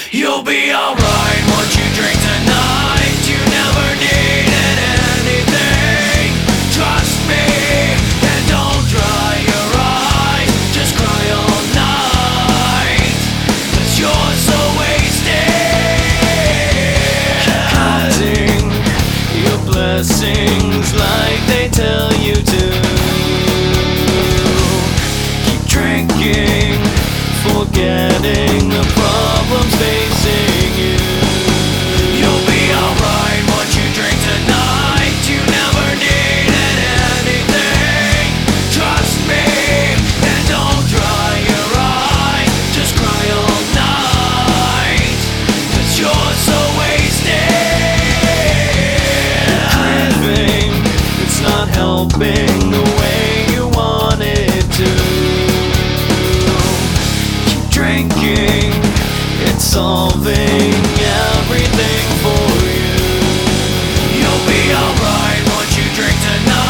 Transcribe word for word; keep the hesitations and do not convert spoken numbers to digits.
You'll be alright once you drink tonight. You never needed anything. Trust me, and don't dry your eyes. Just cry all night, 'cause you're so wasted. Counting your blessings like they tell you to. Keep drinking, forgetting the problems facing you. You'll be alright once you drink tonight. You never needed anything. Trust me, and don't dry your eyes. Just cry all night, 'cause you're so wasted. Craving, it's not helping the way you want it to. Drinking, it's solving everything for you. You'll be alright once you drink tonight.